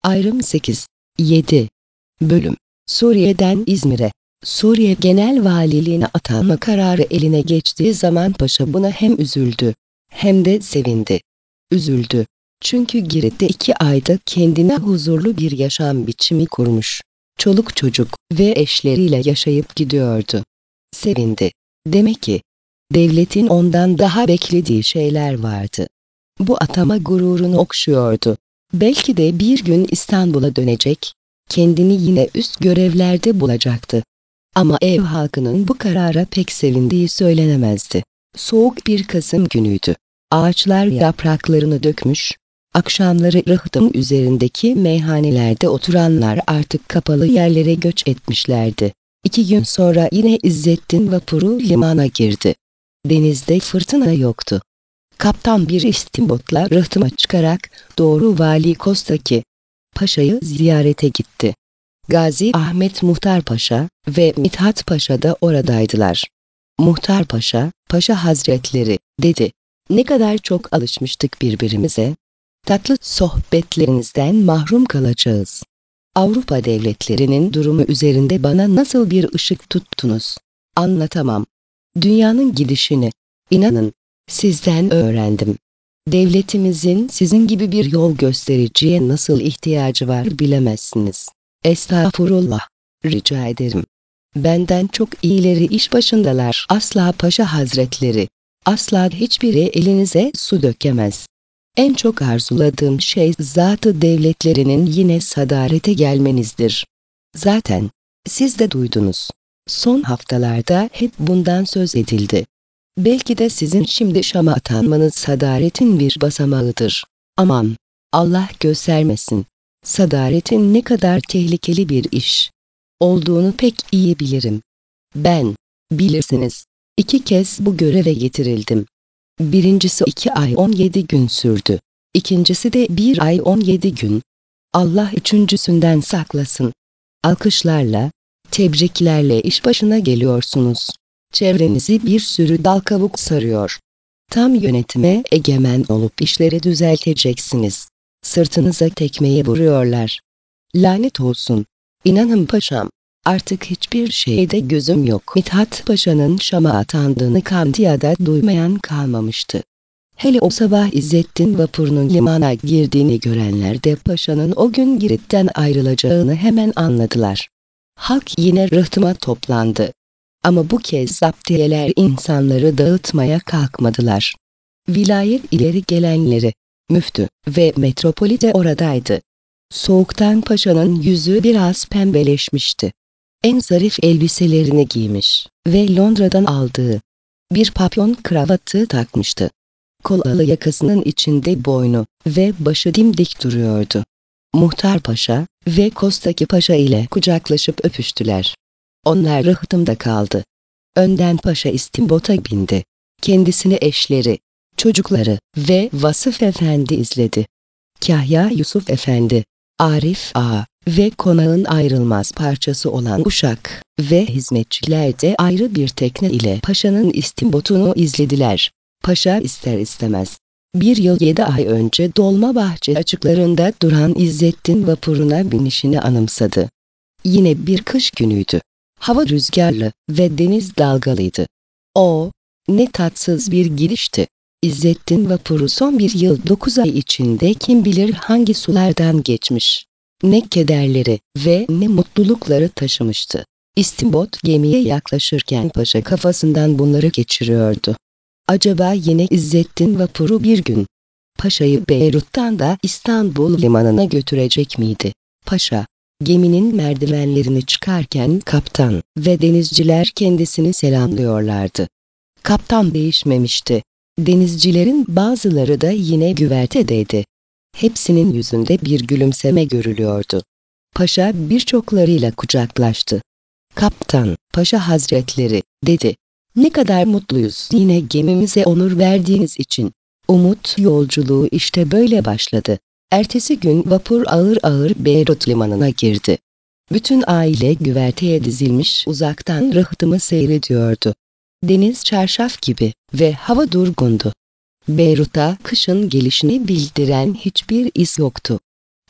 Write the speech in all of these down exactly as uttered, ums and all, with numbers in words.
Ayrım sekiz yedi Bölüm Suriye'den İzmir'e Suriye Genel Valiliğine atanma kararı eline geçtiği zaman paşa buna hem üzüldü hem de sevindi. Üzüldü çünkü Girit'te iki ayda kendine huzurlu bir yaşam biçimi kurmuş. Çoluk çocuk ve eşleriyle yaşayıp gidiyordu. Sevindi. Demek ki devletin ondan daha beklediği şeyler vardı. Bu atama gururunu okşuyordu. Belki de bir gün İstanbul'a dönecek, kendini yine üst görevlerde bulacaktı. Ama ev halkının bu karara pek sevindiği söylenemezdi. Soğuk bir Kasım günüydü. Ağaçlar yapraklarını dökmüş, akşamları rıhtım üzerindeki meyhanelerde oturanlar artık kapalı yerlere göç etmişlerdi. İki gün sonra yine İzzettin vapuru limana girdi. Denizde fırtına yoktu. Kaptan bir istimbotla rıhtıma çıkarak doğru Vali Kostaki Paşa'yı ziyarete gitti. Gazi Ahmet Muhtar Paşa ve Mithat Paşa da oradaydılar. Muhtar Paşa, "Paşa Hazretleri," dedi. "Ne kadar çok alışmıştık birbirimize. Tatlı sohbetlerinizden mahrum kalacağız. Avrupa devletlerinin durumu üzerinde bana nasıl bir ışık tuttunuz? Anlatamam. Dünyanın gidişini, inanın, sizden öğrendim. Devletimizin sizin gibi bir yol göstericiye nasıl ihtiyacı var bilemezsiniz. Estağfurullah. Rica ederim. Benden çok iyileri iş başındalar. Asla Paşa Hazretleri. Asla hiçbiri elinize su dökemez. En çok arzuladığım şey zatı devletlerinin yine sadarete gelmenizdir. Zaten siz de duydunuz. Son haftalarda hep bundan söz edildi. Belki de sizin şimdi Şam'a atanmanız sadaretin bir basamağıdır. Aman, Allah göstermesin. Sadaretin ne kadar tehlikeli bir iş olduğunu pek iyi bilirim. Ben, bilirsiniz, iki kez bu göreve getirildim. Birincisi iki ay on yedi gün sürdü. İkincisi de bir ay on yedi gün. Allah üçüncüsünden saklasın. Alkışlarla, tebriklerle iş başına geliyorsunuz. Çevrenizi bir sürü dal kavuk sarıyor. Tam yönetime egemen olup işleri düzelteceksiniz. Sırtınıza tekmeyi vuruyorlar. Lanet olsun. İnanın paşam, artık hiçbir şeyde gözüm yok. Mithat Paşa'nın Şam'a atandığını Kandiya'da duymayan kalmamıştı. Hele o sabah İzzettin vapurunun limana girdiğini görenler de paşanın o gün Girit'ten ayrılacağını hemen anladılar. Halk yine rıhtıma toplandı. Ama bu kez zaptiyeler insanları dağıtmaya kalkmadılar. Vilayet ileri gelenleri, müftü ve metropoli de oradaydı. Soğuktan paşanın yüzü biraz pembeleşmişti. En zarif elbiselerini giymiş ve Londra'dan aldığı bir papyon kravatı takmıştı. Kolalı yakasının içinde boynu ve başı dimdik duruyordu. Muhtar Paşa ve Kostaki Paşa ile kucaklaşıp öpüştüler. Onlar rıhtımda kaldı. Önden paşa istimbota bindi. Kendisini eşleri, çocukları ve Vasıf Efendi izledi. Kahya Yusuf Efendi, Arif Ağa ve konağın ayrılmaz parçası olan uşak ve hizmetçiler de ayrı bir tekne ile paşanın istimbotunu izlediler. Paşa ister istemez bir yıl yedi ay önce Dolmabahçe açıklarında duran İzzettin vapuruna binişini anımsadı. Yine bir kış günüydü. Hava rüzgarlı ve deniz dalgalıydı. O, ne tatsız bir gidişti. İzzettin vapuru son bir yıl dokuz ay içinde kim bilir hangi sulardan geçmiş. Ne kederleri ve ne mutlulukları taşımıştı. İstimbot gemiye yaklaşırken paşa kafasından bunları geçiriyordu. Acaba yine İzzettin vapuru bir gün paşayı Beyrut'tan da İstanbul limanına götürecek miydi? Paşa, geminin merdivenlerini çıkarken kaptan ve denizciler kendisini selamlıyorlardı. Kaptan değişmemişti. Denizcilerin bazıları da yine güvertedeydi. Hepsinin yüzünde bir gülümseme görülüyordu. Paşa birçoklarıyla kucaklaştı. "Kaptan, Paşa Hazretleri," dedi. "Ne kadar mutluyuz yine gemimize onur verdiğiniz için." Umut yolculuğu işte böyle başladı. Ertesi gün vapur ağır ağır Beyrut limanına girdi. Bütün aile güverteye dizilmiş uzaktan rıhtımı seyrediyordu. Deniz çarşaf gibi ve hava durgundu. Beyrut'a kışın gelişini bildiren hiçbir iz yoktu.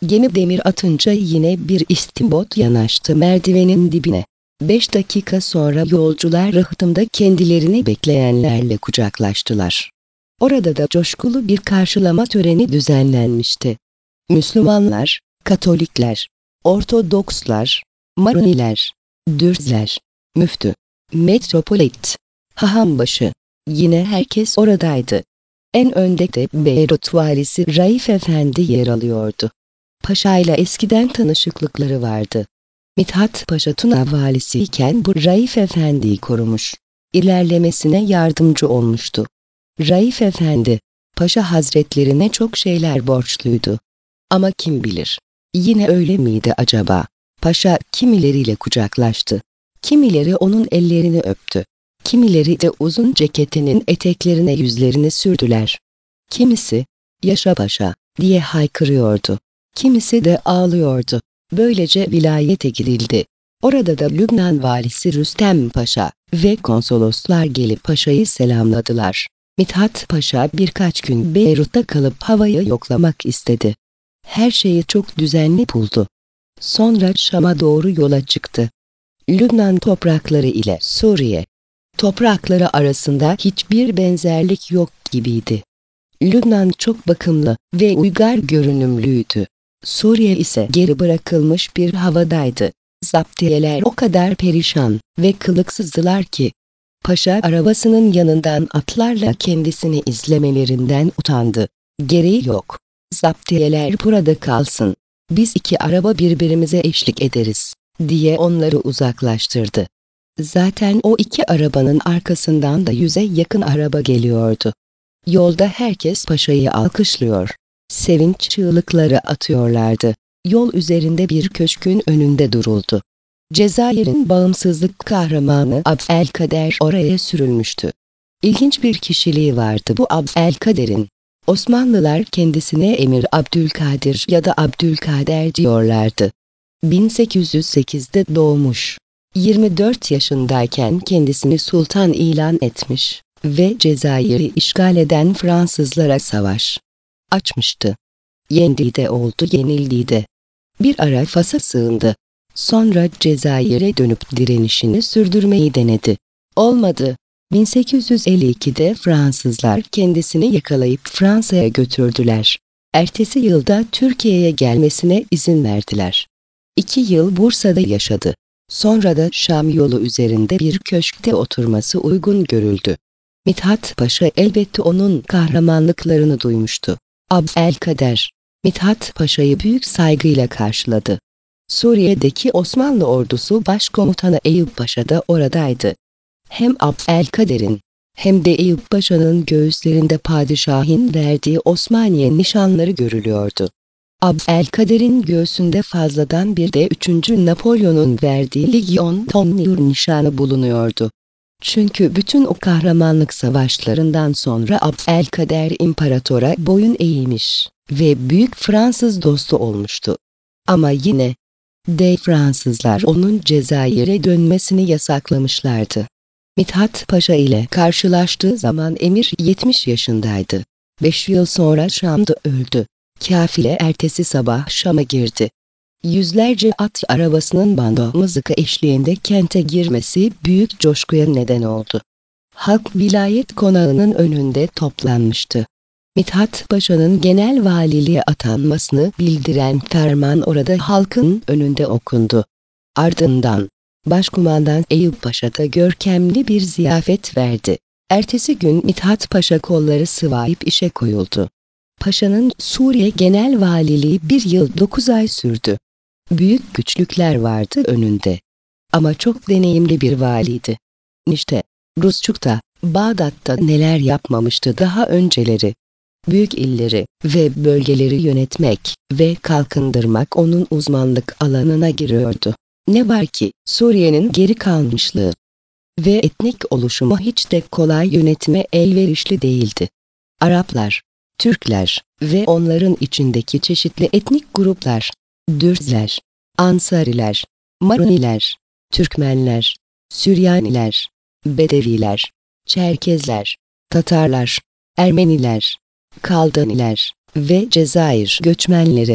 Gemi demir atınca yine bir istimbot yanaştı merdivenin dibine. Beş dakika sonra yolcular rıhtımda kendilerini bekleyenlerle kucaklaştılar. Orada da coşkulu bir karşılama töreni düzenlenmişti. Müslümanlar, Katolikler, Ortodokslar, Maroniler, Dürzler, Müftü, Metropolit, Hahambaşı, yine herkes oradaydı. En önde de Beyrut valisi Raif Efendi yer alıyordu. Paşa'yla eskiden tanışıklıkları vardı. Mithat Paşa Tuna valisiyken bu Raif Efendi'yi korumuş, ilerlemesine yardımcı olmuştu. Raif Efendi, Paşa Hazretlerine çok şeyler borçluydu. Ama kim bilir, yine öyle miydi acaba? Paşa kimileriyle kucaklaştı, kimileri onun ellerini öptü, kimileri de uzun ceketinin eteklerine yüzlerini sürdüler. Kimisi, "Yaşa paşa!" diye haykırıyordu, kimisi de ağlıyordu. Böylece vilayete girildi. Orada da Lübnan valisi Rüstem Paşa ve konsoloslar gelip paşayı selamladılar. Mithat Paşa birkaç gün Beyrut'ta kalıp havayı yoklamak istedi. Her şeyi çok düzenli buldu. Sonra Şam'a doğru yola çıktı. Lübnan toprakları ile Suriye toprakları arasında hiçbir benzerlik yok gibiydi. Lübnan çok bakımlı ve uygar görünümlüydü. Suriye ise geri bırakılmış bir havadaydı. Zaptiyeler o kadar perişan ve kılıksızdılar ki, Paşa arabasının yanından atlarla kendisini izlemelerinden utandı. "Gereği yok. Zaptiyeler burada kalsın. Biz iki araba birbirimize eşlik ederiz," diye onları uzaklaştırdı. Zaten o iki arabanın arkasından da yüze yakın araba geliyordu. Yolda herkes paşayı alkışlıyor, sevinç çığlıkları atıyorlardı. Yol üzerinde bir köşkün önünde duruldu. Cezayir'in bağımsızlık kahramanı Abdelkader oraya sürülmüştü. İlginç bir kişiliği vardı bu Abdelkader'in. Osmanlılar kendisine Emir Abdülkadir ya da Abdülkader diyorlardı. bin sekiz yüz sekizde doğmuş. yirmi dört yaşındayken kendisini sultan ilan etmiş ve Cezayir'i işgal eden Fransızlara savaş açmıştı. Yendiği de oldu, yenildiği de. Bir ara Fas'a sığındı. Sonra Cezayir'e dönüp direnişini sürdürmeyi denedi. Olmadı. bin sekiz yüz elli ikide Fransızlar kendisini yakalayıp Fransa'ya götürdüler. Ertesi yılda Türkiye'ye gelmesine izin verdiler. İki yıl Bursa'da yaşadı. Sonra da Şam yolu üzerinde bir köşkte oturması uygun görüldü. Mithat Paşa elbette onun kahramanlıklarını duymuştu. Abdelkader, Mithat Paşa'yı büyük saygıyla karşıladı. Suriye'deki Osmanlı ordusu başkomutanı Eyüp Paşa da oradaydı. Hem Abdelkader'in hem de Eyüp Paşa'nın göğüslerinde padişahın verdiği Osmaniye nişanları görülüyordu. Abdelkader'in göğsünde fazladan bir de üçüncü Napolyon'un verdiği Legyon d'Honneur nişanı bulunuyordu. Çünkü bütün o kahramanlık savaşlarından sonra Abdelkader imparatora boyun eğmiş ve büyük Fransız dostu olmuştu. Ama yine de Fransızlar onun Cezayir'e dönmesini yasaklamışlardı. Mithat Paşa ile karşılaştığı zaman emir yetmiş yaşındaydı. Beş yıl sonra Şam'da öldü. Kafile ertesi sabah Şam'a girdi. Yüzlerce at arabasının bando mızıka eşliğinde kente girmesi büyük coşkuya neden oldu. Halk vilayet konağının önünde toplanmıştı. Mithat Paşa'nın genel valiliğe atanmasını bildiren ferman orada halkın önünde okundu. Ardından Başkumandan Eyüp Paşa da görkemli bir ziyafet verdi. Ertesi gün Mithat Paşa kolları sıvayıp işe koyuldu. Paşa'nın Suriye genel valiliği bir yıl dokuz ay sürdü. Büyük güçlükler vardı önünde. Ama çok deneyimli bir valiydi. İşte Rusçuk'ta, Bağdat'ta neler yapmamıştı daha önceleri. Büyük illeri ve bölgeleri yönetmek ve kalkındırmak onun uzmanlık alanına giriyordu. Ne var ki Suriye'nin geri kalmışlığı ve etnik oluşumu hiç de kolay yönetime elverişli değildi. Araplar, Türkler ve onların içindeki çeşitli etnik gruplar, Dürzler, Ansariler, Maroniler, Türkmenler, Süryaniler, Bedeviler, Çerkezler, Tatarlar, Ermeniler, Kaldaniler ve Cezayir göçmenleri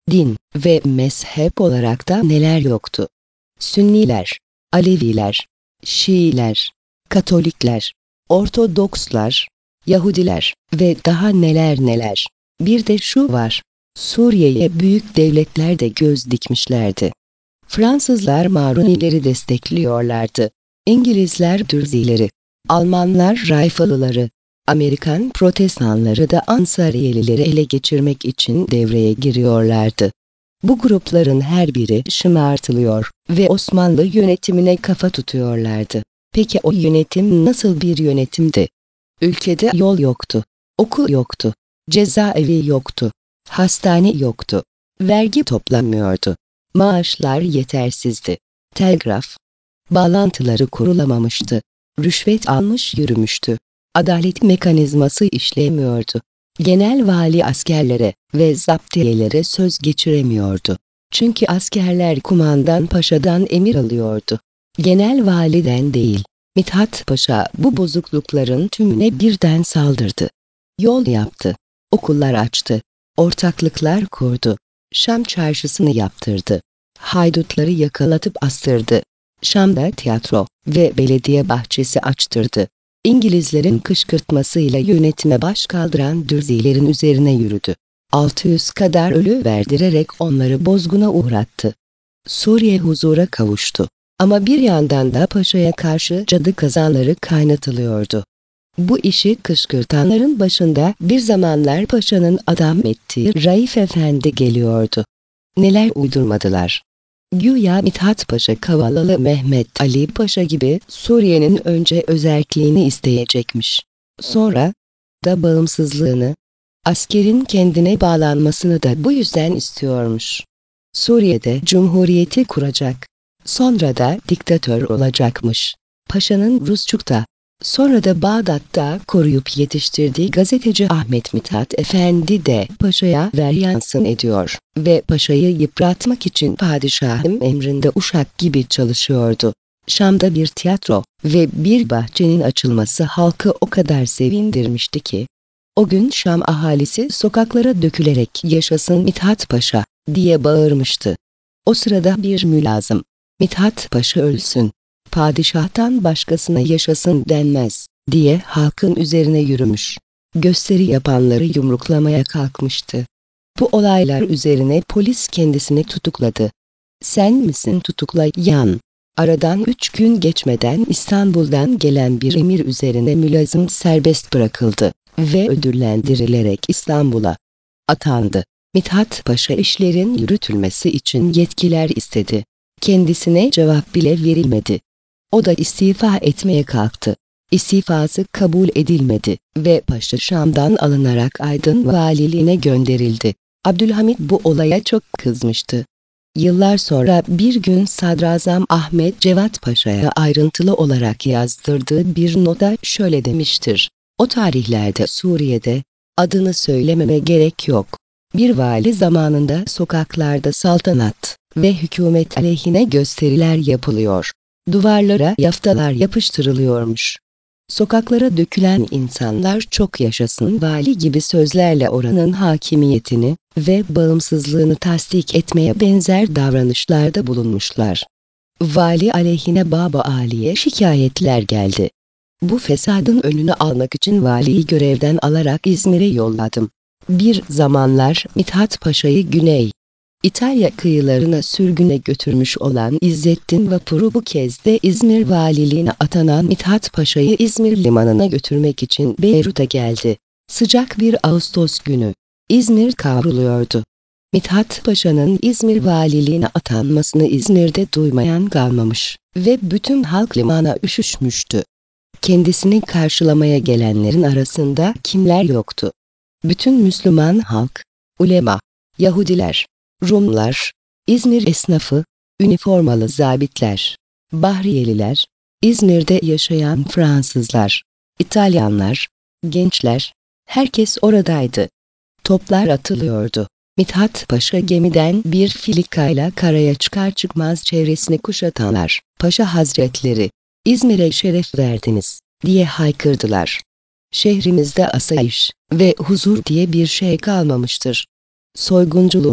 Din ve mezhep olarak da neler yoktu? Sünniler, Aleviler, Şiiler, Katolikler, Ortodokslar, Yahudiler ve daha neler neler. Bir de şu var, Suriye'ye büyük devletler de göz dikmişlerdi. Fransızlar Marunileri destekliyorlardı. İngilizler Dürzileri, Almanlar Rayfalıları, Amerikan Protestanları da Ansariyelileri ele geçirmek için devreye giriyorlardı. Bu grupların her biri şımartılıyor ve Osmanlı yönetimine kafa tutuyorlardı. Peki o yönetim nasıl bir yönetimdi? Ülkede yol yoktu, okul yoktu, cezaevi yoktu, hastane yoktu, vergi toplanmıyordu, maaşlar yetersizdi, telgraf bağlantıları kurulamamıştı, rüşvet almış yürümüştü, adalet mekanizması işlemiyordu. Genel vali askerlere ve zaptiyelere söz geçiremiyordu. Çünkü askerler kumandan paşadan emir alıyordu. Genel validen değil. Mithat Paşa bu bozuklukların tümüne birden saldırdı. Yol yaptı, okullar açtı, ortaklıklar kurdu, Şam çarşısını yaptırdı, haydutları yakalatıp astırdı, Şam'da tiyatro ve belediye bahçesi açtırdı. İngilizlerin kışkırtmasıyla yönetime baş kaldıran Dürzilerin üzerine yürüdü. altı yüz kadar ölü verdirerek onları bozguna uğrattı. Suriye huzura kavuştu. Ama bir yandan da paşaya karşı cadı kazanları kaynatılıyordu. Bu işi kışkırtanların başında bir zamanlar paşanın adam ettiği Raif Efendi geliyordu. Neler uydurmadılar. Güya Mithat Paşa Kavalalı Mehmet Ali Paşa gibi Suriye'nin önce özerkliğini isteyecekmiş. Sonra da bağımsızlığını, askerin kendine bağlanmasını da bu yüzden istiyormuş. Suriye'de cumhuriyeti kuracak. Sonra da diktatör olacakmış. Paşa'nın Rusçuk'ta, sonra da Bağdat'ta koruyup yetiştirdiği gazeteci Ahmet Mithat Efendi de paşaya veryansın ediyor ve paşayı yıpratmak için padişahın emrinde uşak gibi çalışıyordu. Şam'da bir tiyatro ve bir bahçenin açılması halkı o kadar sevindirmişti ki, o gün Şam ahalisi sokaklara dökülerek "Yaşasın Mithat Paşa!" diye bağırmıştı. O sırada bir mülazım, "Mithat Paşa ölsün, padişahtan başkasına yaşasın denmez" diye halkın üzerine yürümüş. Gösteri yapanları yumruklamaya kalkmıştı. Bu olaylar üzerine polis kendisini tutukladı. "Sen misin tutuklayan?" Aradan üç gün geçmeden İstanbul'dan gelen bir emir üzerine mülazım serbest bırakıldı ve ödüllendirilerek İstanbul'a atandı. Mithat Paşa işlerin yürütülmesi için yetkiler istedi. Kendisine cevap bile verilmedi. O da istifa etmeye kalktı. İstifası kabul edilmedi ve Paşa Şam'dan alınarak Aydın valiliğine gönderildi. Abdülhamit bu olaya çok kızmıştı. Yıllar sonra bir gün Sadrazam Ahmet Cevat Paşa'ya ayrıntılı olarak yazdırdığı bir nota şöyle demiştir: "O tarihlerde Suriye'de, adını söylememe gerek yok, bir vali zamanında sokaklarda saltanat ve hükümet aleyhine gösteriler yapılıyor. Duvarlara yaftalar yapıştırılıyormuş. Sokaklara dökülen insanlar çok yaşasın vali gibi sözlerle oranın hakimiyetini ve bağımsızlığını tasdik etmeye benzer davranışlarda bulunmuşlar. Vali aleyhine Baba Ali'ye şikayetler geldi. Bu fesadın önünü almak için valiyi görevden alarak İzmir'e yolladım. Bir zamanlar Mithat Paşa'yı Güney İtalya kıyılarına sürgüne götürmüş olan İzzettin vapuru bu kez de İzmir valiliğine atanan Mithat Paşa'yı İzmir limanına götürmek için Beyrut'a geldi. Sıcak bir Ağustos günü. İzmir kavruluyordu. Mithat Paşa'nın İzmir valiliğine atanmasını İzmir'de duymayan kalmamış ve bütün halk limana üşüşmüştü. Kendisini karşılamaya gelenlerin arasında kimler yoktu? Bütün Müslüman halk, ulema, Yahudiler, Rumlar, İzmir esnafı, üniformalı zabitler, Bahriyeliler, İzmir'de yaşayan Fransızlar, İtalyanlar, gençler, herkes oradaydı. Toplar atılıyordu. Mithat Paşa gemiden bir filikayla karaya çıkar çıkmaz çevresini kuşatanlar, "Paşa Hazretleri, İzmir'e şeref verdiniz" diye haykırdılar. Şehrimizde asayiş ve huzur diye bir şey kalmamıştır. Soygunculuğun,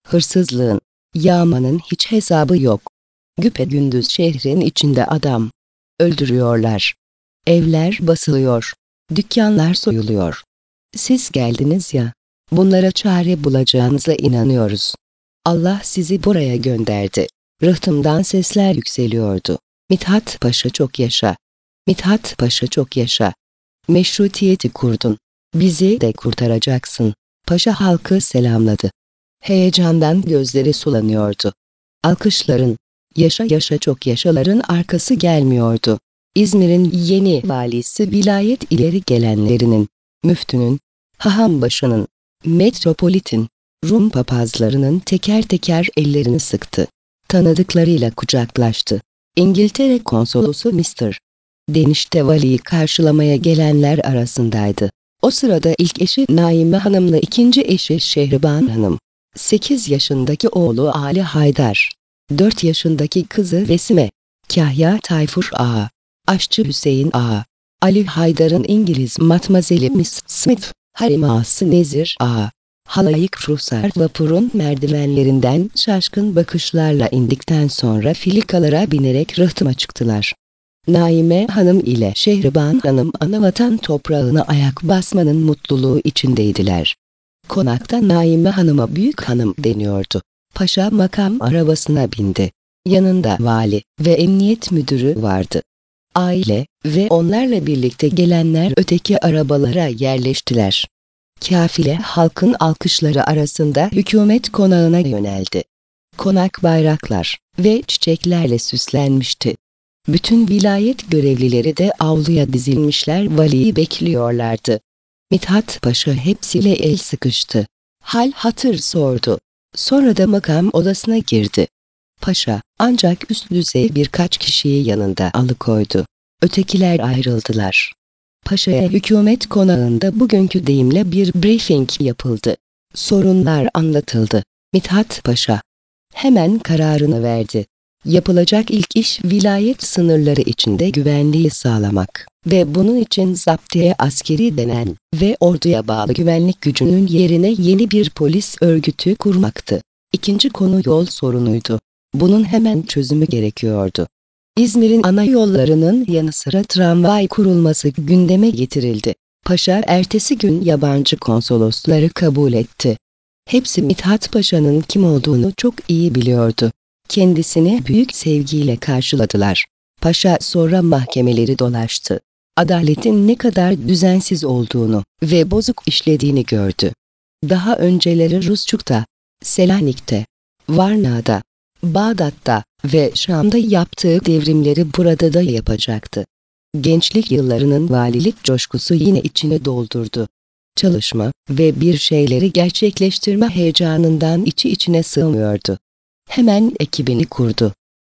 Hırsızlığın, yağmanın hiç hesabı yok. Güpegündüz şehrin içinde adam öldürüyorlar. Evler basılıyor. Dükkanlar soyuluyor. Siz geldiniz ya, bunlara çare bulacağınıza inanıyoruz. Allah sizi buraya gönderdi. Rıhtımdan sesler yükseliyordu. Mithat Paşa çok yaşa. Mithat Paşa çok yaşa. Meşrutiyeti kurdun. Bizi de kurtaracaksın. Paşa halkı selamladı. Heyecandan gözleri sulanıyordu. Alkışların, yaşa yaşa çok yaşaların arkası gelmiyordu. İzmir'in yeni valisi vilayet ileri gelenlerinin, müftünün, hahambaşının, metropolitin, Rum papazlarının teker teker ellerini sıktı. Tanıdıklarıyla kucaklaştı. İngiltere konsolosu mister Denişte valiyi karşılamaya gelenler arasındaydı. O sırada ilk eşi Naime Hanım'la ikinci eşi Şehriban Hanım, sekiz yaşındaki oğlu Ali Haydar, dört yaşındaki kızı Vesime, Kahya Tayfur Ağa, Aşçı Hüseyin Ağa, Ali Haydar'ın İngiliz matmazeli Miss Smith, harem ağası Nezir Ağa, halayık ruhsar vapurun merdivenlerinden şaşkın bakışlarla indikten sonra filikalara binerek rıhtıma çıktılar. Naime Hanım ile Şehriban Hanım anavatan toprağına ayak basmanın mutluluğu içindeydiler. Konakta Naime Hanım'a büyük hanım deniyordu. Paşa makam arabasına bindi. Yanında vali ve emniyet müdürü vardı. Aile ve onlarla birlikte gelenler öteki arabalara yerleştiler. Kafile halkın alkışları arasında hükümet konağına yöneldi. Konak bayraklar ve çiçeklerle süslenmişti. Bütün vilayet görevlileri de avluya dizilmişler, valiyi bekliyorlardı. Mithat Paşa hepsiyle el sıkıştı. Hal hatır sordu. Sonra da makam odasına girdi. Paşa ancak üst düzey birkaç kişiyi yanında alıkoydu. Ötekiler ayrıldılar. Paşa'ya hükümet konağında bugünkü deyimle bir briefing yapıldı. Sorunlar anlatıldı. Mithat Paşa hemen kararını verdi. Yapılacak ilk iş vilayet sınırları içinde güvenliği sağlamak ve bunun için zaptiye askeri denen ve orduya bağlı güvenlik gücünün yerine yeni bir polis örgütü kurmaktı. İkinci konu yol sorunuydu. Bunun hemen çözümü gerekiyordu. İzmir'in ana yollarının yanı sıra tramvay kurulması gündeme getirildi. Paşa ertesi gün yabancı konsolosları kabul etti. Hepsi Mithat Paşa'nın kim olduğunu çok iyi biliyordu. Kendisini büyük sevgiyle karşıladılar. Paşa sonra mahkemeleri dolaştı. Adaletin ne kadar düzensiz olduğunu ve bozuk işlediğini gördü. Daha önceleri Rusçuk'ta, Selanik'te, Varna'da, Bağdat'ta ve Şam'da yaptığı devrimleri burada da yapacaktı. Gençlik yıllarının valilik coşkusu yine içine doldurdu. Çalışma ve bir şeyleri gerçekleştirme heyecanından içi içine sığmıyordu. Hemen ekibini kurdu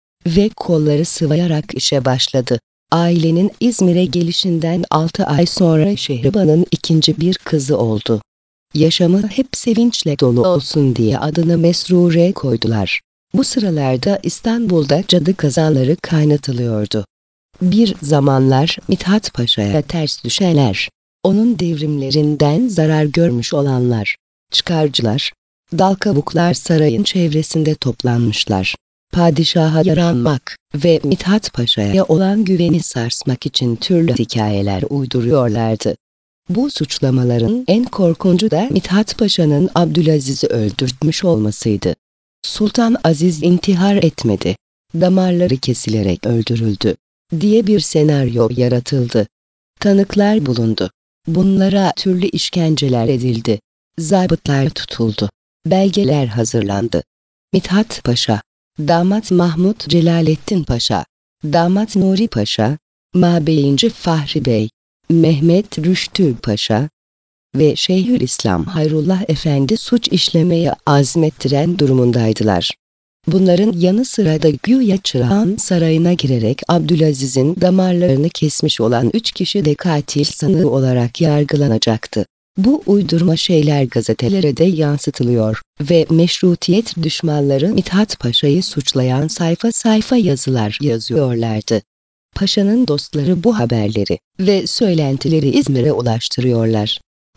ve kolları sıvayarak işe başladı. Ailenin İzmir'e gelişinden altı ay sonra Şehriban'ın ikinci bir kızı oldu. Yaşamı hep sevinçle dolu olsun diye adını Mesrure koydular. Bu sıralarda İstanbul'da cadı kazaları kaynatılıyordu. Bir zamanlar Mithat Paşa'ya ters düşenler, onun devrimlerinden zarar görmüş olanlar, çıkarcılar, dal kavuklar sarayın çevresinde toplanmışlar. Padişaha yaranmak ve Mithat Paşa'ya olan güveni sarsmak için türlü hikayeler uyduruyorlardı. Bu suçlamaların en korkuncu da Mithat Paşa'nın Abdülaziz'i öldürtmüş olmasıydı. Sultan Aziz intihar etmedi, damarları kesilerek öldürüldü diye bir senaryo yaratıldı. Tanıklar bulundu. Bunlara türlü işkenceler edildi. Zabıtlar tutuldu. Belgeler hazırlandı. Mithat Paşa, damat Mahmut Celalettin Paşa, damat Nuri Paşa, Mabeyinci Fahri Bey, Mehmet Rüştü Paşa ve Şeyhülislam Hayrullah Efendi suç işlemeye azmettiren durumundaydılar. Bunların yanı sıra da güya Çırağan Sarayı'na girerek Abdülaziz'in damarlarını kesmiş olan üç kişi de katil sanığı olarak yargılanacaktı. Bu uydurma şeyler gazetelere de yansıtılıyor ve meşrutiyet düşmanları Mithat Paşa'yı suçlayan sayfa sayfa yazılar yazıyorlardı. Paşa'nın dostları bu haberleri ve söylentileri İzmir'e ulaştırıyorlar.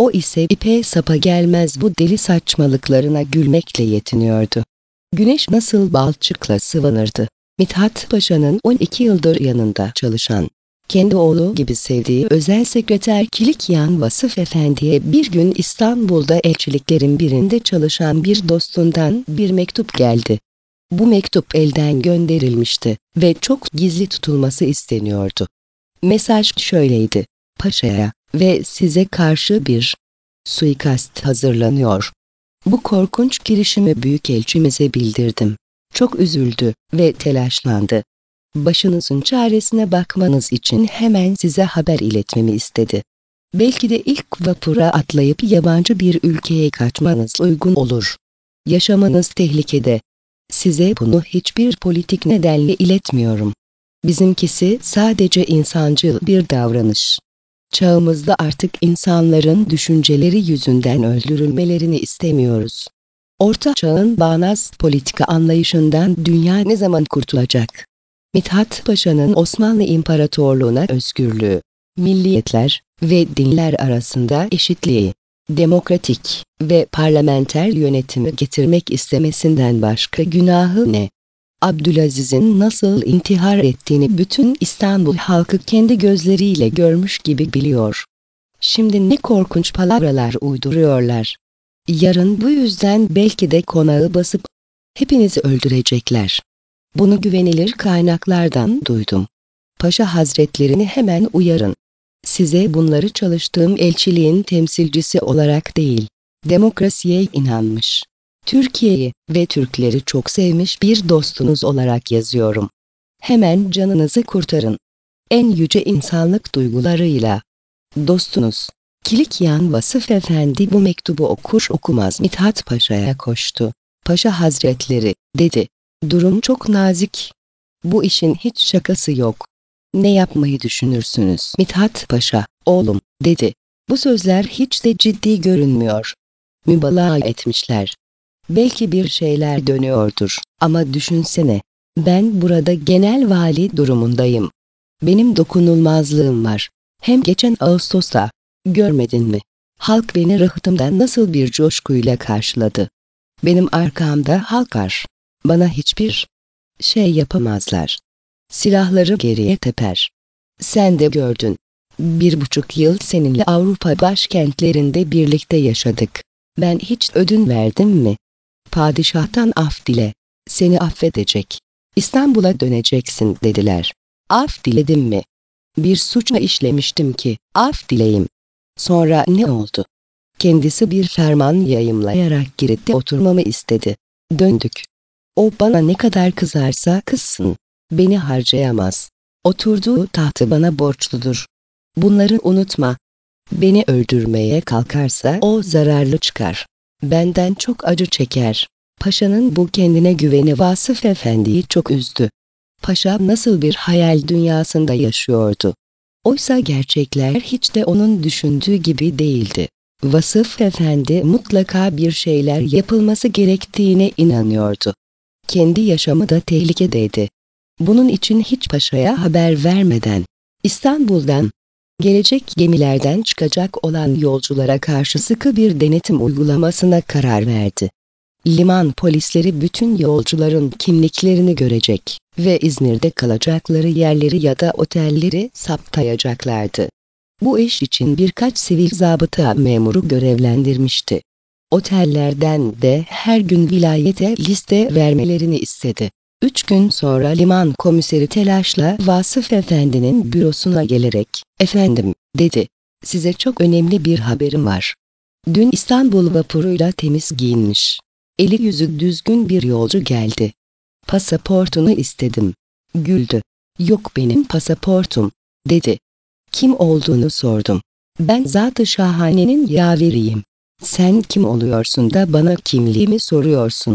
O ise ipe sapa gelmez bu deli saçmalıklarına gülmekle yetiniyordu. Güneş nasıl balçıkla sıvanırdı. Mithat Paşa'nın on iki yıldır yanında çalışan, kendi oğlu gibi sevdiği özel sekreter Kilikyan Vasıf Efendi'ye bir gün İstanbul'da elçiliklerin birinde çalışan bir dostundan bir mektup geldi. Bu mektup elden gönderilmişti ve çok gizli tutulması isteniyordu. Mesaj şöyleydi: Paşa'ya ve size karşı bir suikast hazırlanıyor. Bu korkunç girişimi büyükelçimize bildirdim. Çok üzüldü ve telaşlandı. Başınızın çaresine bakmanız için hemen size haber iletmemi istedi. Belki de ilk vapura atlayıp yabancı bir ülkeye kaçmanız uygun olur. Yaşamanız tehlikede. Size bunu hiçbir politik nedenle iletmiyorum. Bizimkisi sadece insancıl bir davranış. Çağımızda artık insanların düşünceleri yüzünden öldürülmelerini istemiyoruz. Orta Çağ'ın bağnaz politika anlayışından dünya ne zaman kurtulacak? Mithat Paşa'nın Osmanlı İmparatorluğu'na özgürlüğü, milliyetler ve dinler arasında eşitliği, demokratik ve parlamenter yönetimi getirmek istemesinden başka günahı ne? Abdülaziz'in nasıl intihar ettiğini bütün İstanbul halkı kendi gözleriyle görmüş gibi biliyor. Şimdi ne korkunç palavralar uyduruyorlar. Yarın bu yüzden belki de konağı basıp hepinizi öldürecekler. Bunu güvenilir kaynaklardan duydum. Paşa Hazretlerini hemen uyarın. Size bunları çalıştığım elçiliğin temsilcisi olarak değil, demokrasiye inanmış, Türkiye'yi ve Türkleri çok sevmiş bir dostunuz olarak yazıyorum. Hemen canınızı kurtarın. En yüce insanlık duygularıyla. Dostunuz. Kilikyan Vasıf Efendi bu mektubu okur okumaz Mithat Paşa'ya koştu. Paşa Hazretleri, dedi, durum çok nazik. Bu işin hiç şakası yok. Ne yapmayı düşünürsünüz? Mithat Paşa, oğlum, dedi. Bu sözler hiç de ciddi görünmüyor. Mübalağa etmişler. Belki bir şeyler dönüyordur ama düşünsene. Ben burada genel vali durumundayım. Benim dokunulmazlığım var. Hem geçen Ağustos'ta, görmedin mi? Halk beni rıhtımdan nasıl bir coşkuyla karşıladı. Benim arkamda halk var. Bana hiçbir şey yapamazlar. Silahları geriye teper. Sen de gördün. Bir buçuk yıl seninle Avrupa başkentlerinde birlikte yaşadık. Ben hiç ödün verdim mi? Padişahtan af dile. Seni affedecek. İstanbul'a döneceksin dediler. Af diledim mi? Bir suç mu işlemiştim ki af dileyim? Sonra ne oldu? Kendisi bir ferman yayımlayarak Girit'te oturmamı istedi. Döndük. O bana ne kadar kızarsa kızsın. Beni harcayamaz. Oturduğu tahtı bana borçludur. Bunları unutma. Beni öldürmeye kalkarsa o zararlı çıkar. Benden çok acı çeker. Paşa'nın bu kendine güveni Vasıf Efendi'yi çok üzdü. Paşa nasıl bir hayal dünyasında yaşıyordu. Oysa gerçekler hiç de onun düşündüğü gibi değildi. Vasıf Efendi mutlaka bir şeyler yapılması gerektiğine inanıyordu. Kendi yaşamı da tehlikedeydi. Bunun için hiç paşaya haber vermeden, İstanbul'dan, gelecek gemilerden çıkacak olan yolculara karşı sıkı bir denetim uygulamasına karar verdi. Liman polisleri bütün yolcuların kimliklerini görecek ve İzmir'de kalacakları yerleri ya da otelleri saptayacaklardı. Bu iş için birkaç sivil zabıta memuru görevlendirmişti. Otellerden de her gün vilayete liste vermelerini istedi. Üç gün sonra liman komiseri telaşla Vasıf Efendi'nin bürosuna gelerek, "Efendim," dedi, "size çok önemli bir haberim var." Dün İstanbul vapuruyla temiz giyinmiş, eli yüzü düzgün bir yolcu geldi. Pasaportunu istedim. Güldü. "Yok benim pasaportum," dedi. Kim olduğunu sordum. "Ben Zat-ı Şahane'nin yaveriyim. Sen kim oluyorsun da bana kimliğimi soruyorsun?"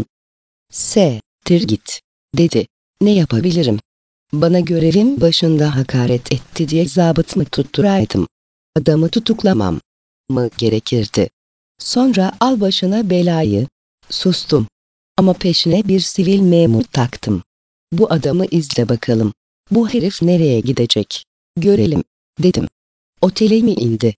"S''tir git," dedi. "Ne yapabilirim? Bana görevin başında hakaret etti diye zabıt mı tutturaydım? Adamı tutuklamam mı gerekirdi? Sonra al başına belayı." Sustum. Ama peşine bir sivil memur taktım. "Bu adamı izle bakalım. Bu herif nereye gidecek? Görelim," dedim. Otele mi indi?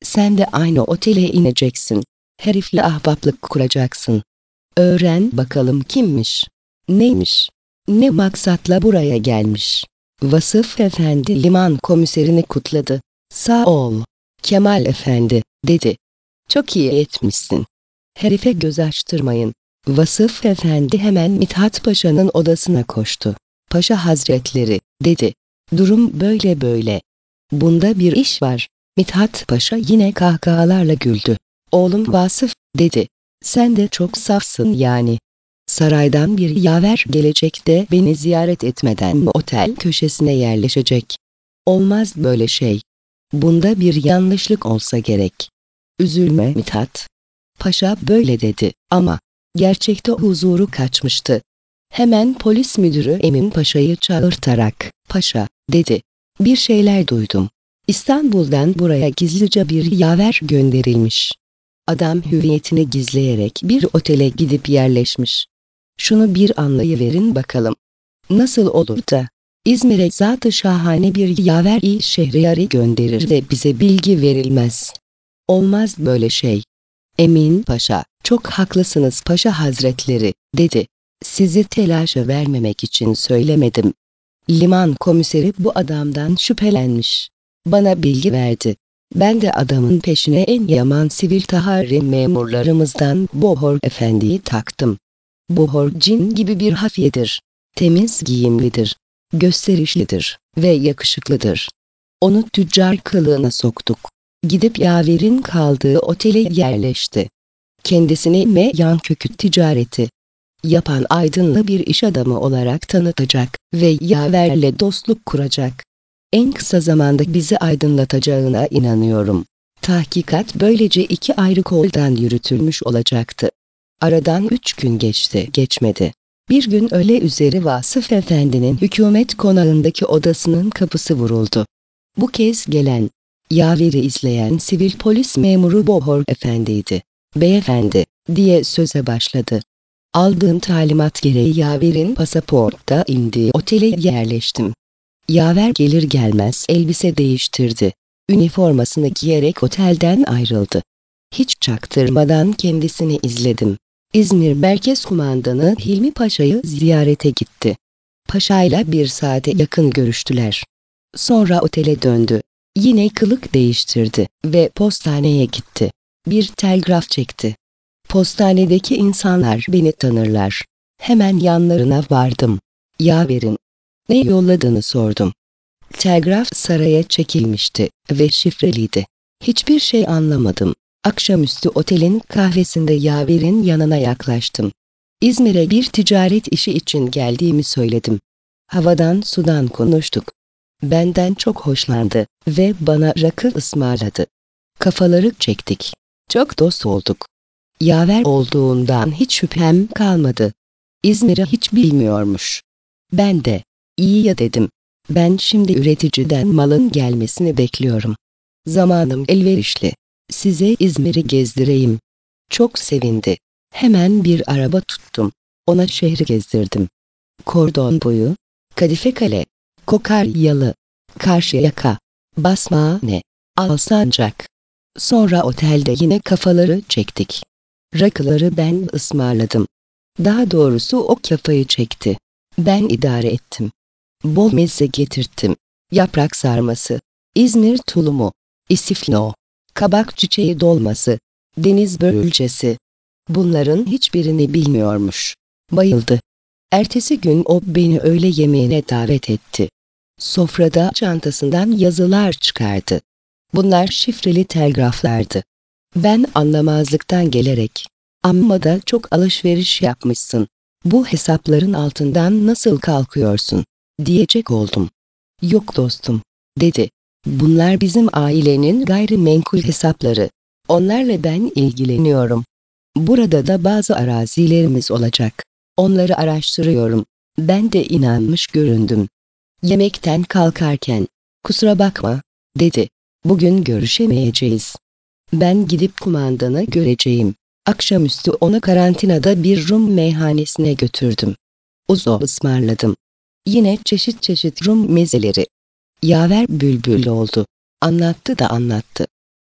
Sen de aynı otele ineceksin. Herifle ahbaplık kuracaksın. Öğren bakalım kimmiş, neymiş, ne maksatla buraya gelmiş. Vasıf Efendi liman komiserini kutladı. Sağ ol, Kemal Efendi, dedi. Çok iyi etmişsin. Herife göz açtırmayın. Vasıf Efendi hemen Mithat Paşa'nın odasına koştu. Paşa Hazretleri, dedi. Durum böyle böyle. Bunda bir iş var. Mithat Paşa yine kahkahalarla güldü. Oğlum Vasıf, dedi. Sen de çok safsın yani. Saraydan bir yaver gelecek de beni ziyaret etmeden otel köşesine yerleşecek. Olmaz böyle şey. Bunda bir yanlışlık olsa gerek. Üzülme Mithat. Paşa böyle dedi ama gerçekte huzuru kaçmıştı. Hemen polis müdürü Emin Paşa'yı çağırtarak, paşa, dedi. Bir şeyler duydum. İstanbul'dan buraya gizlice bir yaver gönderilmiş. Adam hüviyetini gizleyerek bir otele gidip yerleşmiş. Şunu bir anlayıverin bakalım. Nasıl olur da İzmir'e zat-ı şahane bir yaver-i şehriyari gönderir de bize bilgi verilmez? Olmaz böyle şey. Emin Paşa, çok haklısınız Paşa Hazretleri, dedi. Sizi telaşa vermemek için söylemedim. Liman komiseri bu adamdan şüphelenmiş. Bana bilgi verdi. Ben de adamın peşine en yaman sivil tahari memurlarımızdan Bohor Efendi'yi taktım. Bohor cin gibi bir hafiyedir. Temiz giyimlidir. Gösterişlidir ve yakışıklıdır. Onu tüccar kılığına soktuk. Gidip yaverin kaldığı otele yerleşti. Kendisini meyan kökü ticareti yapan aydınlı bir iş adamı olarak tanıtacak ve yaverle dostluk kuracak. En kısa zamanda bizi aydınlatacağına inanıyorum. Tahkikat böylece iki ayrı koldan yürütülmüş olacaktı. Aradan üç gün geçti, geçmedi. Bir gün öğle üzeri Vasıf Efendi'nin hükümet konağındaki odasının kapısı vuruldu. Bu kez gelen, yaveri izleyen sivil polis memuru Bohor Efendi'ydi. Beyefendi, diye söze başladı. Aldığım talimat gereği yaverin pasaportta indiği otele yerleştim. Yaver gelir gelmez elbise değiştirdi. Üniformasını giyerek otelden ayrıldı. Hiç çaktırmadan kendisini izledim. İzmir Merkez Kumandanı Hilmi Paşa'yı ziyarete gitti. Paşa'yla bir saate yakın görüştüler. Sonra otele döndü. Yine kılık değiştirdi ve postaneye gitti. Bir telgraf çekti. Postanedeki insanlar beni tanırlar. Hemen yanlarına vardım. Yaverin ne yolladığını sordum. Telgraf saraya çekilmişti ve şifreliydi. Hiçbir şey anlamadım. Akşamüstü otelin kahvesinde yaverin yanına yaklaştım. İzmir'e bir ticaret işi için geldiğimi söyledim. Havadan sudan konuştuk. Benden çok hoşlandı ve bana rakı ısmarladı. Kafaları çektik. Çok dost olduk. Yaver olduğundan hiç şüphem kalmadı. İzmir'i hiç bilmiyormuş. Ben de, iyi ya dedim. Ben şimdi üreticiden malın gelmesini bekliyorum. Zamanım elverişli. Size İzmir'i gezdireyim. Çok sevindi. Hemen bir araba tuttum. Ona şehri gezdirdim. Kordon boyu, Kadife Kale, Kokaryalı, Karşıyaka, Basmane, Alsancak. Sonra otelde yine kafaları çektik. Rakıları ben ısmarladım. Daha doğrusu o kafayı çekti. Ben idare ettim. Bol meze getirttim. Yaprak sarması, İzmir tulumu, istifno, kabak çiçeği dolması, deniz börülcesi. Bunların hiçbirini bilmiyormuş. Bayıldı. Ertesi gün o beni öğle yemeğine davet etti. Sofrada çantasından yazılar çıkardı. Bunlar şifreli telgraflardı. Ben anlamazlıktan gelerek, "Amma da çok alışveriş yapmışsın. Bu hesapların altından nasıl kalkıyorsun?" diyecek oldum. "Yok dostum," dedi. "Bunlar bizim ailenin gayrimenkul hesapları. Onlarla ben ilgileniyorum. Burada da bazı arazilerimiz olacak. Onları araştırıyorum." Ben de inanmış göründüm. Yemekten kalkarken, "Kusura bakma," dedi. "Bugün görüşemeyeceğiz. Ben gidip kumandanı göreceğim." Akşamüstü onu karantinada bir Rum meyhanesine götürdüm. Uzo ısmarladım. Yine çeşit çeşit Rum mezeleri. Yaver bülbül oldu. Anlattı da anlattı.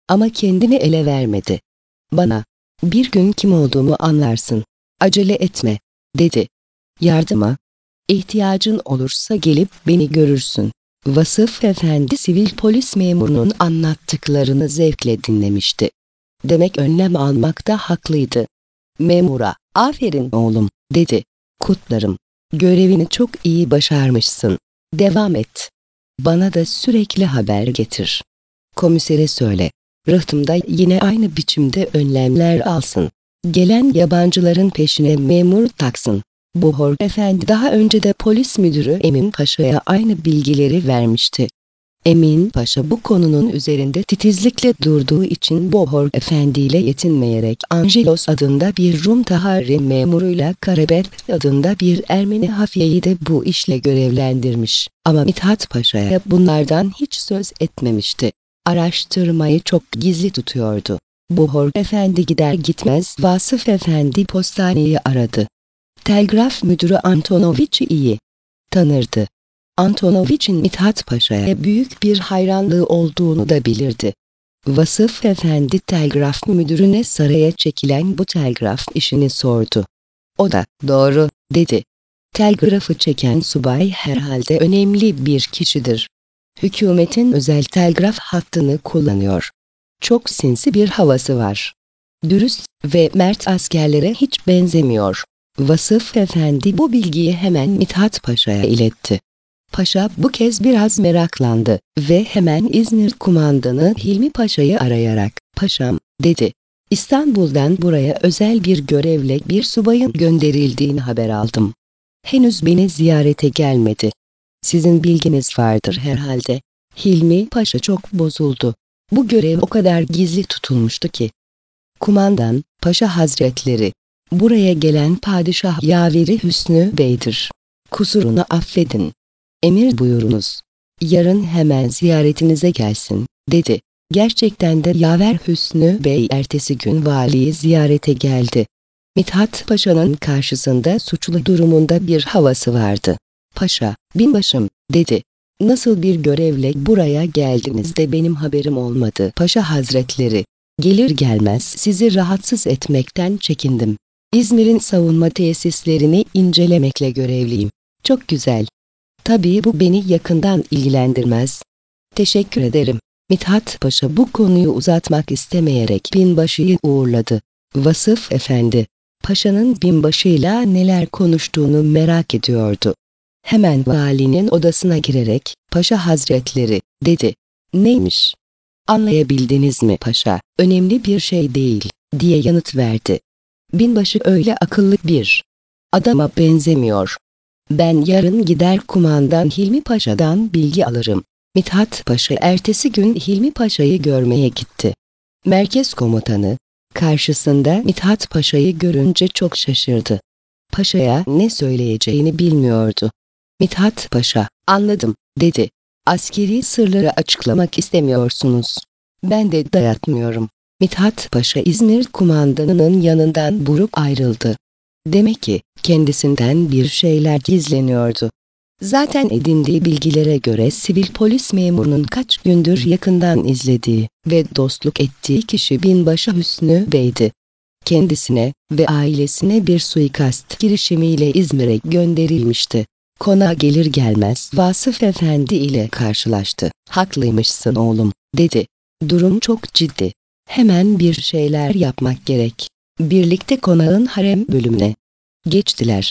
Ama kendini ele vermedi. Bana, bir gün kim olduğumu anlarsın. Acele etme, dedi. Yardıma, ihtiyacın olursa gelip beni görürsün. Vasıf Efendi sivil polis memurunun anlattıklarını zevkle dinlemişti. Demek önlem almakta haklıydı. Memura, aferin oğlum, dedi. Kutlarım. Görevini çok iyi başarmışsın. Devam et. Bana da sürekli haber getir. Komisere söyle. Rıhtımda yine aynı biçimde önlemler alsın. Gelen yabancıların peşine memur taksın. Buhor Efendi daha önce de polis müdürü Emin Paşa'ya aynı bilgileri vermişti. Emin Paşa bu konunun üzerinde titizlikle durduğu için Buhor Efendi ile yetinmeyerek Angelos adında bir Rum tahari memuruyla Karabet adında bir Ermeni hafiyeyi de bu işle görevlendirmiş. Ama Mithat Paşa'ya bunlardan hiç söz etmemişti. Araştırmayı çok gizli tutuyordu. Buhor Efendi gider gitmez Vasıf Efendi postaneyi aradı. Telgraf müdürü Antonoviç'i iyi tanırdı. Antonoviç'in Mithat Paşa'ya büyük bir hayranlığı olduğunu da bilirdi. Vasıf Efendi telgraf müdürüne saraya çekilen bu telgraf işini sordu. O da, doğru, dedi. Telgrafı çeken subay herhalde önemli bir kişidir. Hükümetin özel telgraf hattını kullanıyor. Çok sinsi bir havası var. Dürüst ve mert askerlere hiç benzemiyor. Vasıf Efendi bu bilgiyi hemen Mithat Paşa'ya iletti. Paşa bu kez biraz meraklandı ve hemen İzmir kumandanı Hilmi Paşa'yı arayarak, "Paşam," dedi, "İstanbul'dan buraya özel bir görevle bir subayın gönderildiğini haber aldım. Henüz beni ziyarete gelmedi. Sizin bilginiz vardır herhalde." Hilmi Paşa çok bozuldu. Bu görev o kadar gizli tutulmuştu ki. "Kumandan, Paşa Hazretleri, buraya gelen padişah yaveri Hüsnü Bey'dir. Kusurunu affedin. Emir buyurunuz. Yarın hemen ziyaretinize gelsin," dedi. Gerçekten de yaver Hüsnü Bey ertesi gün valiyi ziyarete geldi. Mithat Paşa'nın karşısında suçlu durumunda bir havası vardı. "Paşa, binbaşım," dedi. "Nasıl bir görevle buraya geldiniz de benim haberim olmadı, Paşa Hazretleri. Gelir gelmez sizi rahatsız etmekten çekindim. İzmir'in savunma tesislerini incelemekle görevliyim." "Çok güzel. Tabii bu beni yakından ilgilendirmez." "Teşekkür ederim." Mithat Paşa bu konuyu uzatmak istemeyerek binbaşıyı uğurladı. Vasıf Efendi, paşanın binbaşıyla neler konuştuğunu merak ediyordu. Hemen valinin odasına girerek, "Paşa Hazretleri," dedi. "Neymiş?" "Anlayabildiniz mi paşa? Önemli bir şey değil," diye yanıt verdi. "Binbaşı öyle akıllı bir adama benzemiyor. Ben yarın gider kumandan Hilmi Paşa'dan bilgi alırım." Mithat Paşa ertesi gün Hilmi Paşa'yı görmeye gitti. Merkez komutanı, karşısında Mithat Paşa'yı görünce çok şaşırdı. Paşa'ya ne söyleyeceğini bilmiyordu. Mithat Paşa, "Anladım," dedi. "Askeri sırları açıklamak istemiyorsunuz. Ben de dayatmıyorum." Mithat Paşa İzmir kumandanının yanından buruk ayrıldı. Demek ki kendisinden bir şeyler gizleniyordu. Zaten edindiği bilgilere göre sivil polis memurunun kaç gündür yakından izlediği ve dostluk ettiği kişi binbaşı Hüsnü Bey'di. Kendisine ve ailesine bir suikast girişimiyle İzmir'e gönderilmişti. Konağa gelir gelmez Vasıf Efendi ile karşılaştı. "Haklıymışsın oğlum," dedi. "Durum çok ciddi. Hemen bir şeyler yapmak gerek." Birlikte konağın harem bölümüne geçtiler.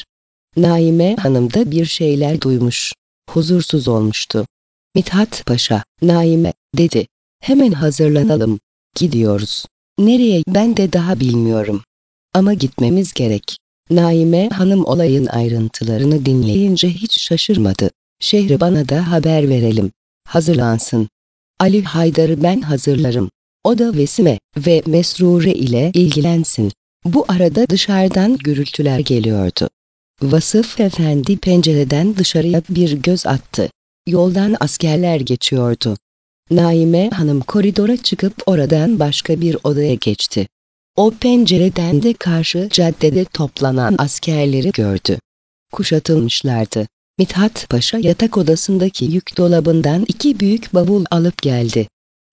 Naime Hanım da bir şeyler duymuş. Huzursuz olmuştu. "Mithat Paşa, Naime," dedi. "Hemen hazırlanalım. Gidiyoruz." "Nereye ben de daha bilmiyorum. Ama gitmemiz gerek." Naime Hanım olayın ayrıntılarını dinleyince hiç şaşırmadı. "Şehri bana da haber verelim. Hazırlansın. Ali Haydar'ı ben hazırlarım. O da Vesime ve Mesrure ile ilgilensin." Bu arada dışarıdan gürültüler geliyordu. Vasıf Efendi pencereden dışarıya bir göz attı. Yoldan askerler geçiyordu. Naime Hanım koridora çıkıp oradan başka bir odaya geçti. O pencereden de karşı caddede toplanan askerleri gördü. Kuşatılmışlardı. Mithat Paşa yatak odasındaki yük dolabından iki büyük bavul alıp geldi.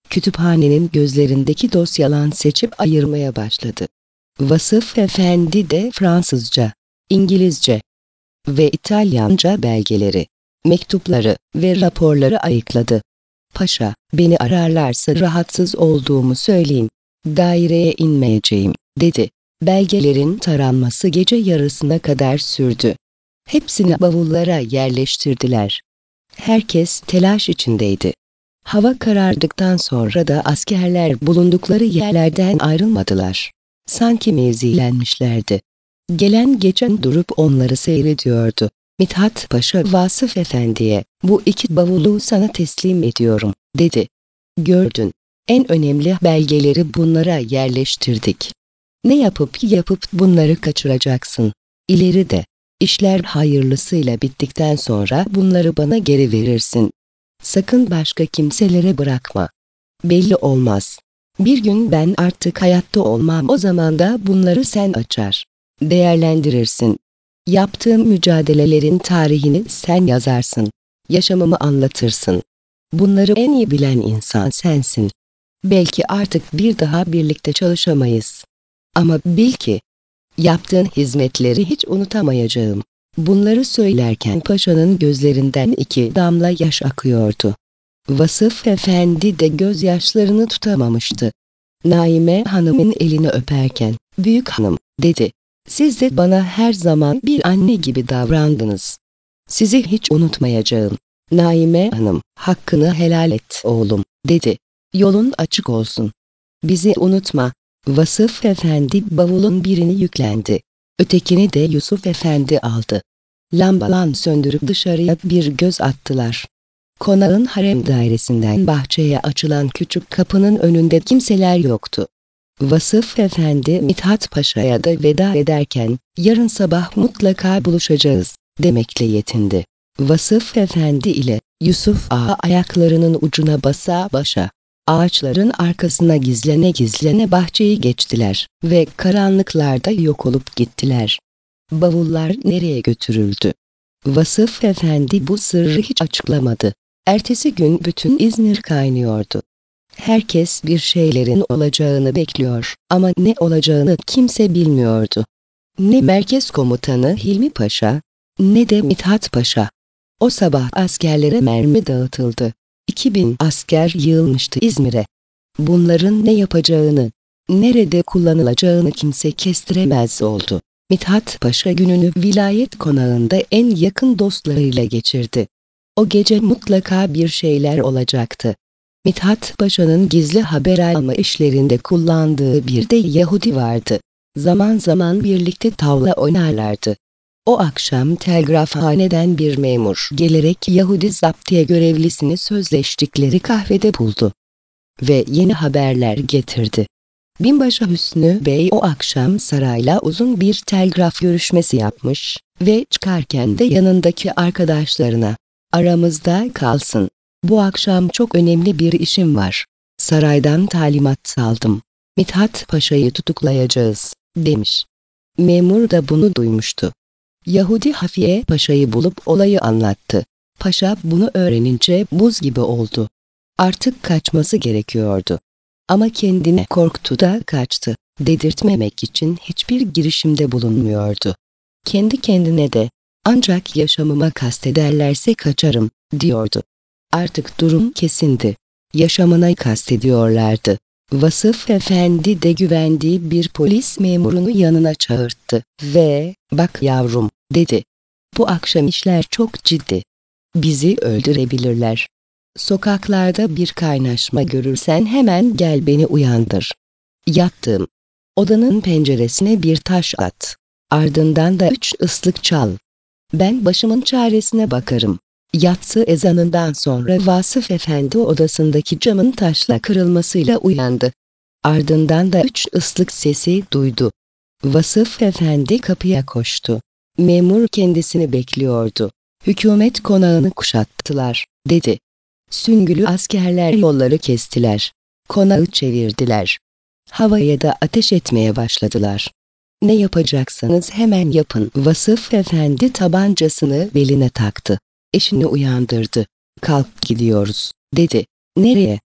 Kütüphanenin gözlerindeki dosyalan seçip ayırmaya başladı. Vasıf Efendi de Fransızca, İngilizce ve İtalyanca belgeleri, mektupları ve raporları ayıkladı. "Paşa, beni ararlarsa rahatsız olduğumu söyleyin. Daireye inmeyeceğim," dedi. Belgelerin taranması gece yarısına kadar sürdü. Hepsini bavullara yerleştirdiler. Herkes telaş içindeydi. Hava karardıktan sonra da askerler bulundukları yerlerden ayrılmadılar. Sanki mevzilenmişlerdi. Gelen geçen durup onları seyrediyordu. Mithat Paşa Vasıf Efendi'ye, "Bu iki bavulu sana teslim ediyorum," dedi. "Gördün, en önemli belgeleri bunlara yerleştirdik. Ne yapıp yapıp bunları kaçıracaksın. İleride, işler hayırlısıyla bittikten sonra bunları bana geri verirsin. Sakın başka kimselere bırakma. Belli olmaz. Bir gün ben artık hayatta olmam, o zaman da bunları sen açar, değerlendirirsin. Yaptığım mücadelelerin tarihini sen yazarsın. Yaşamımı anlatırsın. Bunları en iyi bilen insan sensin. Belki artık bir daha birlikte çalışamayız. Ama bil ki, yaptığın hizmetleri hiç unutamayacağım." Bunları söylerken paşanın gözlerinden iki damla yaş akıyordu. Vasıf Efendi de gözyaşlarını tutamamıştı. Naime Hanım'ın elini öperken, "Büyük hanım," dedi. "Siz de bana her zaman bir anne gibi davrandınız. Sizi hiç unutmayacağım." "Naime Hanım, hakkını helal et oğlum," dedi. "Yolun açık olsun. Bizi unutma." Vasıf Efendi bavulun birini yüklendi. Ötekini de Yusuf Efendi aldı. Lambalan söndürüp dışarıya bir göz attılar. Konağın harem dairesinden bahçeye açılan küçük kapının önünde kimseler yoktu. Vasıf Efendi Mithat Paşa'ya da veda ederken, "Yarın sabah mutlaka buluşacağız," demekle yetindi. Vasıf Efendi ile Yusuf Ağa ayaklarının ucuna basa başa, ağaçların arkasına gizlene gizlene bahçeyi geçtiler ve karanlıklarda yok olup gittiler. Bavullar nereye götürüldü? Vasıf Efendi bu sırrı hiç açıklamadı. Ertesi gün bütün İzmir kaynıyordu. Herkes bir şeylerin olacağını bekliyor ama ne olacağını kimse bilmiyordu. Ne Merkez Komutanı Hilmi Paşa, ne de Mithat Paşa. O sabah askerlere mermi dağıtıldı. iki bin asker yığılmıştı İzmir'e. Bunların ne yapacağını, nerede kullanılacağını kimse kestiremez oldu. Mithat Paşa gününü vilayet konağında en yakın dostlarıyla geçirdi. O gece mutlaka bir şeyler olacaktı. Mithat Paşa'nın gizli haber alma işlerinde kullandığı bir de Yahudi vardı. Zaman zaman birlikte tavla oynarlardı. O akşam telgrafhaneden bir memur gelerek Yahudi zaptiye görevlisini sözleştikleri kahvede buldu ve yeni haberler getirdi. Binbaşı Hüsnü Bey o akşam sarayla uzun bir telgraf görüşmesi yapmış ve çıkarken de yanındaki arkadaşlarına, "Aramızda kalsın. Bu akşam çok önemli bir işim var. Saraydan talimat aldım. Mithat Paşa'yı tutuklayacağız," demiş. Memur da bunu duymuştu. Yahudi Hafiye Paşa'yı bulup olayı anlattı. Paşa bunu öğrenince buz gibi oldu. Artık kaçması gerekiyordu. Ama kendine korktu da kaçtı dedirtmemek için hiçbir girişimde bulunmuyordu. Kendi kendine de, "Ancak yaşamıma kastederlerse kaçarım," diyordu. Artık durum kesindi. Yaşamına kastediyorlardı. Vasıf Efendi de güvendiği bir polis memurunu yanına çağırttı ve, "Bak yavrum," dedi. "Bu akşam işler çok ciddi. Bizi öldürebilirler. Sokaklarda bir kaynaşma görürsen hemen gel beni uyandır. Yattığım odanın penceresine bir taş at. Ardından da üç ıslık çal. Ben başımın çaresine bakarım." Yatsı ezanından sonra Vasıf Efendi odasındaki camın taşla kırılmasıyla uyandı. Ardından da üç ıslık sesi duydu. Vasıf Efendi kapıya koştu. Memur kendisini bekliyordu. "Hükümet konağını kuşattılar," dedi. Süngülü askerler yolları kestiler. Konağı çevirdiler. Havaya da ateş etmeye başladılar. "Ne yapacaksanız hemen yapın." Vasıf Efendi tabancasını beline taktı. Eşini uyandırdı. "Kalk gidiyoruz," dedi. "Nereye?"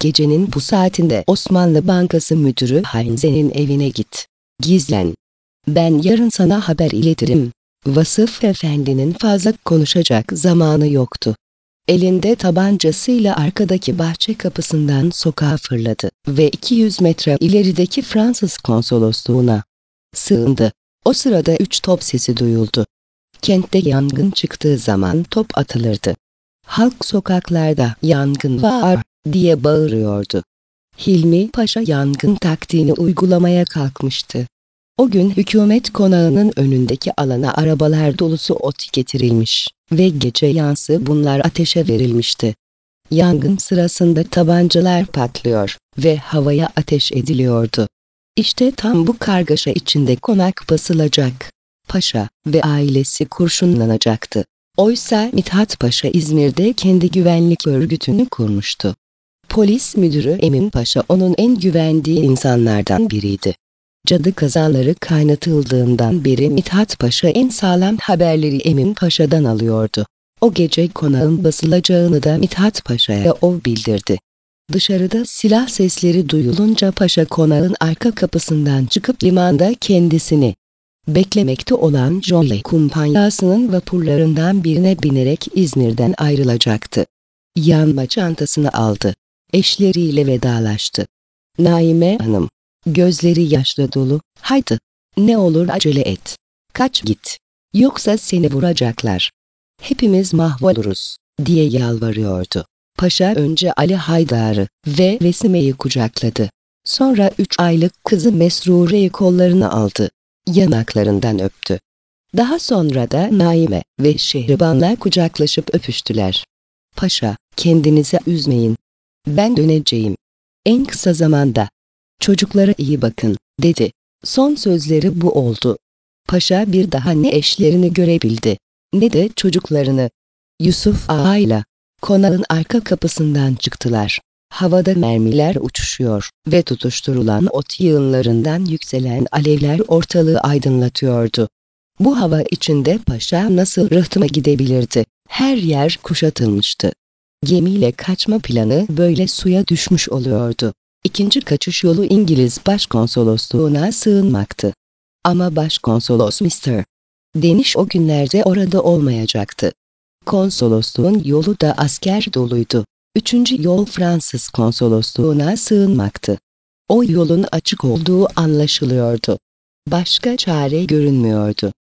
Gecenin bu saatinde Osmanlı Bankası Müdürü Heinze'nin evine git. Gizlen. Ben yarın sana haber iletirim. Vasıf Efendi'nin fazla konuşacak zamanı yoktu. Elinde tabancasıyla arkadaki bahçe kapısından sokağa fırladı ve iki yüz metre ilerideki Fransız konsolosluğuna sığındı. O sırada üç top sesi duyuldu. Kentte yangın çıktığı zaman top atılırdı. Halk sokaklarda "Yangın var!" diye bağırıyordu. Hilmi Paşa yangın taktiğini uygulamaya kalkmıştı. O gün hükümet konağının önündeki alana arabalar dolusu ot getirilmiş ve gece yansı bunlar ateşe verilmişti. Yangın sırasında tabancalar patlıyor ve havaya ateş ediliyordu. İşte tam bu kargaşa içinde konak basılacak. Paşa ve ailesi kurşunlanacaktı. Oysa Mithat Paşa İzmir'de kendi güvenlik örgütünü kurmuştu. Polis müdürü Emin Paşa onun en güvendiği insanlardan biriydi. Cadı kazaları kaynatıldığından beri Mithat Paşa en sağlam haberleri Emin Paşa'dan alıyordu. O gece konağın basılacağını da Mithat Paşa'ya o bildirdi. Dışarıda silah sesleri duyulunca Paşa konağın arka kapısından çıkıp limanda kendisini beklemekte olan Jolie kumpanyasının vapurlarından birine binerek İzmir'den ayrılacaktı. Yanma çantasını aldı. Eşleriyle vedalaştı. Naime Hanım, gözleri yaşla dolu, "Haydi, ne olur acele et. Kaç git. Yoksa seni vuracaklar. Hepimiz mahvoluruz," diye yalvarıyordu. Paşa önce Ali Haydar'ı ve Vesime'yi kucakladı. Sonra üç aylık kızı Mesrure'yi kollarına aldı. Yanaklarından öptü. Daha sonra da Naime ve Şehriban'la kucaklaşıp öpüştüler. "Paşa, kendinizi üzmeyin. Ben döneceğim. En kısa zamanda. Çocuklara iyi bakın," dedi. Son sözleri bu oldu. Paşa bir daha ne eşlerini görebildi, ne de çocuklarını. Yusuf Ağa'yla konağın arka kapısından çıktılar. Havada mermiler uçuşuyor ve tutuşturulan ot yığınlarından yükselen alevler ortalığı aydınlatıyordu. Bu hava içinde paşa nasıl rıhtıma gidebilirdi? Her yer kuşatılmıştı. Gemiyle kaçma planı böyle suya düşmüş oluyordu. İkinci kaçış yolu İngiliz Başkonsolosluğuna sığınmaktı. Ama Başkonsolos mister Deniş o günlerde orada olmayacaktı. Konsolosluğun yolu da asker doluydu. Üçüncü yol Fransız konsolosluğuna sığınmaktı. O yolun açık olduğu anlaşılıyordu. Başka çare görünmüyordu.